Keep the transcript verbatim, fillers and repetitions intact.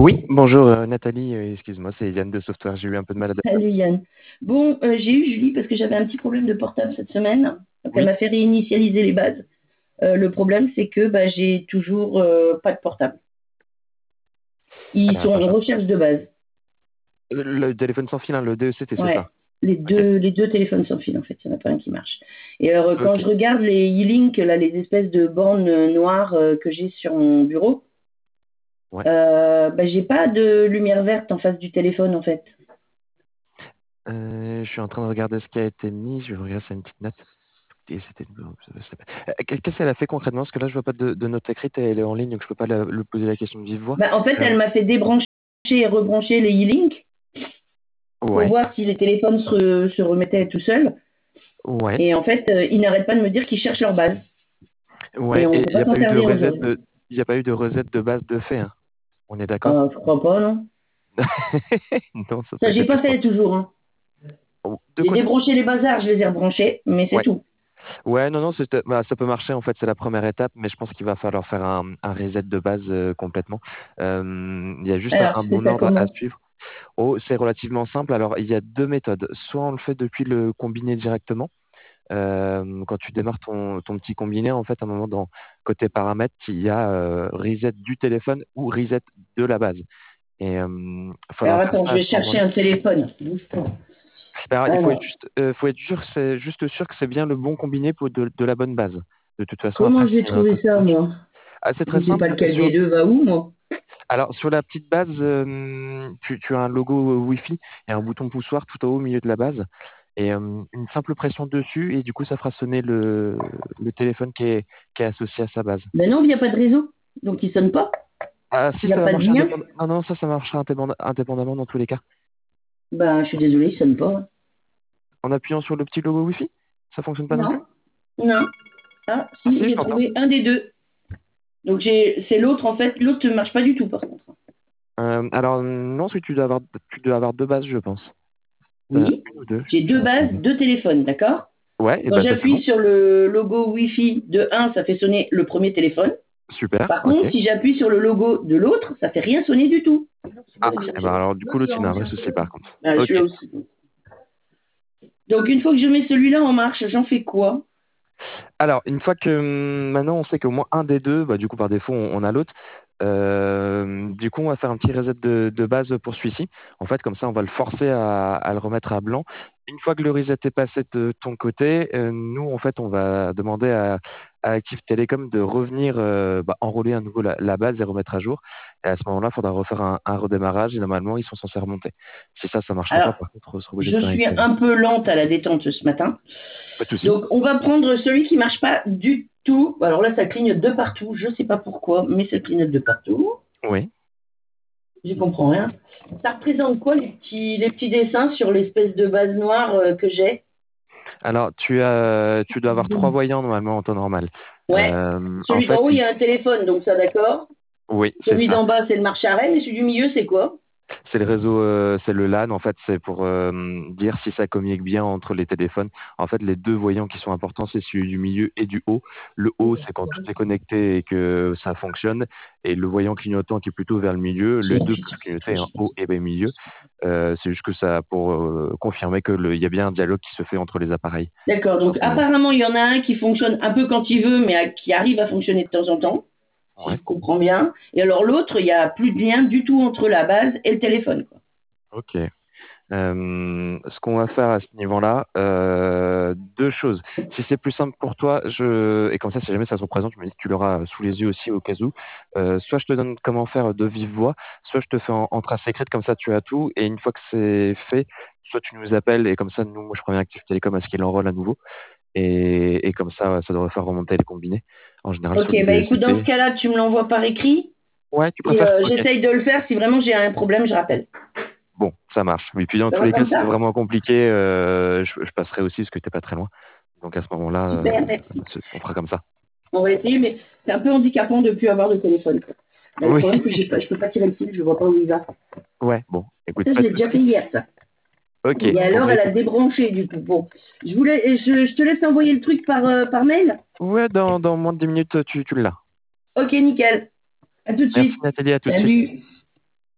Oui, bonjour euh, Nathalie, euh, excuse-moi, c'est Yann de Software, j'ai eu un peu de mal à... Salut Yann. Bon, euh, j'ai eu Julie parce que j'avais un petit problème de portable cette semaine. Donc elle Oui, m'a fait réinitialiser les bases. Euh, le problème, c'est que bah, j'ai toujours euh, pas de portable. Ils alors sont attends, en je- recherche de base. le, le téléphone sans fil, hein, le D E C T, c'est Ouais. ça? Les Ok, deux, les deux téléphones sans fil, en fait. Il n'y en a pas un qui marche. Et alors, euh, quand ok, je regarde les e-link, là, les espèces de bornes euh, noires euh, que j'ai sur mon bureau, ouais. euh, bah, j'ai pas de lumière verte en face du téléphone, en fait. Euh, je suis en train de regarder ce qui a été mis, je vais regarder, c'est une petite note. Et c'était une- Euh, Qu'est-ce qu'elle a fait concrètement? Parce que là, je vois pas de, de note écrite et elle est en ligne, donc je peux pas la- lui poser la question de vive voix. Bah, en fait, Euh, elle m'a fait débrancher et rebrancher les e-link pour ouais, voir si les téléphones se, se remettaient tout seuls. ouais, Et en fait, euh, ils n'arrêtent pas de me dire qu'ils cherchent leur base. Et ouais, on ne et peut il n'y pas a s'en pas eu de servir reset aujourd'hui. de, il y a pas eu de reset de base de fait, hein. On est d'accord? Euh, je crois pas, non. Non, ça, ça Ça, a été j'ai pas plus fait simple. toujours. Hein. Oh, de J'ai quoi ça? débranché les bazars, je les ai rebranchés, mais c'est Ouais. tout. Ouais, non, non, c'était- bah, ça peut marcher en fait, c'est la première étape, mais je pense qu'il va falloir faire un, un reset de base euh, complètement. Euh, il y a juste un, Alors, un je fais bon ça ordre à comment? suivre. Oh, c'est relativement simple. Alors, il y a deux méthodes. Soit on le fait depuis le combiné directement. Euh, quand tu démarres ton, ton petit combiné, en fait, à un moment dans côté paramètres, il y a euh, reset du téléphone ou reset de la base. Et euh, il va Alors, falloir faire attends, ça je à vais ce chercher moment-là. un téléphone. Bouge pas. Alors, il faut être Alors, juste, euh, faut être sûr, c'est juste sûr que c'est bien le bon combiné pour de, de la bonne base. De toute façon, après, comment je vais s'il y a un trouver ça, codage. moi? Ah, c'est Je très sais simple. pas lequel des Sur, deux va où, moi. alors, sur la petite base, euh, tu, tu as un logo euh, Wi-Fi et un bouton poussoir tout en haut au milieu de la base. Et euh, une simple pression dessus, et du coup, ça fera sonner le, le téléphone qui est, qui est associé à sa base. Ben non, il n'y a pas de réseau. Donc, il sonne pas. Ah, Il si, n'y a ça va pas de marcher lien. indépendamment. Non, non, ça, ça marchera indépend- indépendamment dans tous les cas. Ben, je suis désolée, il sonne pas. En appuyant sur le petit logo Wi-Fi, ça fonctionne pas non plus? Non, non. Ah, Ah, si, si, je j'ai t'entends. trouvé un des deux. Donc, j'ai, c'est l'autre, en fait. L'autre ne marche pas du tout, par contre. Euh, alors, non, si tu dois avoir, tu dois avoir deux bases, je pense. Euh, Oui, une ou deux, j'ai je deux me rappelle bases, pas. deux téléphones, d'accord? Ouais, et Quand ben ça, c'est j'appuie bon. sur le logo Wi-Fi de un, ça fait sonner le premier téléphone. Super, Par contre, ok. si j'appuie sur le logo de l'autre, ça fait rien sonner du tout. Ah, et ben alors, du coup, l'autre, il y a un vrai souci, par contre. Ah, Ok. celui-là aussi. Donc, une fois que je mets celui-là en marche, j'en fais quoi? Alors, une fois que hum, maintenant on sait qu'au moins un des deux, bah, du coup par défaut on, on a l'autre, euh, du coup on va faire un petit reset de, de base pour celui-ci. En fait, comme ça on va le forcer à, à le remettre à blanc. Une fois que le reset est passé de ton côté, euh, nous en fait on va demander à, à Active Telecom de revenir euh, bah, enrôler à nouveau la, la base et remettre à jour. Et à ce moment-là, il faudra refaire un, un redémarrage et normalement ils sont censés remonter. Si ça, ça marchera pas, Alors, par contre, on sera obligé de je faire suis avec un peu lente à la détente ce matin. Pas de souci. Donc, on va prendre celui qui marche pas du tout. Alors là, ça clignote de partout. Je sais pas pourquoi, mais ça clignote de partout. Oui. Je comprends rien. Ça représente quoi les petits, les petits dessins sur l'espèce de base noire euh, que j'ai? Alors, tu as, tu dois avoir trois voyants normalement en temps normal. Ouais. Euh, en Celui d'en fait, haut, il il- y a un téléphone, donc ça d'accord. oui, c'est Celui ça. d'en bas, c'est le marche arrêt, mais celui du milieu, c'est quoi? C'est le réseau, euh, c'est le LAN. En fait, c'est pour euh, dire si ça communique bien entre les téléphones. En fait, les deux voyants qui sont importants, c'est celui du milieu et du haut. Le haut, c'est quand tout est connecté et que ça fonctionne. Et le voyant clignotant qui est plutôt vers le milieu, les deux peuvent clignoter, hein, haut et bas milieu. Euh, c'est juste que ça pour euh, confirmer que le- il y a bien un dialogue qui se fait entre les appareils. D'accord, Tout donc simplement. apparemment, il y en a un qui fonctionne un peu quand il veut, mais à- qui arrive à fonctionner de temps en temps, si Ouais. je comprends bien. Et alors l'autre, il n'y a plus de lien du tout entre la base et le téléphone, quoi. Ok. Euh, ce qu'on va faire à ce niveau-là, euh, deux choses. Si c'est plus simple pour toi, je et comme ça, si jamais ça se représente, tu me dis que tu l'auras sous les yeux aussi au cas où. Euh, soit je te donne comment faire de vive voix, soit je te fais en, en trace écrite, comme ça tu as tout. Et une fois que c'est fait, soit tu nous appelles et comme ça, nous, moi, je préviens Active Télécom à ce qu'il enrôle à nouveau. Et, et comme ça, ça devrait faire remonter les combinés. En général, Ok, sur les bah écoute, dans ce D E C T. cas-là, tu me l'envoies par écrit Ouais, tu et préfères? euh, Ok. j'essaye de le faire. Si vraiment j'ai un problème, je rappelle. Bon, ça marche. Et puis dans Ça tous va les cas, comme si c'est ça? vraiment compliqué, euh, je, je passerai aussi parce que t'es pas très loin. Donc à ce moment-là, euh, Super, merci. c'est- on fera comme ça. On va essayer, mais c'est un peu handicapant de ne plus avoir de téléphone. Là, le Oui, problème, c'est que pas, je ne peux pas tirer le fil, je ne vois pas où il va. ouais, bon, écoute, Ça, je pas de l'ai déjà fait souci. hier, ça. Ok, Et bon alors, bah elle a écoute, débranché, du coup. Bon, je, voulais, je, je te laisse envoyer le truc par, euh, par mail. ouais, dans, dans moins de dix minutes, tu, tu l'as. Ok, nickel. À tout de Merci suite. Nathalie, à tout de suite. Salut.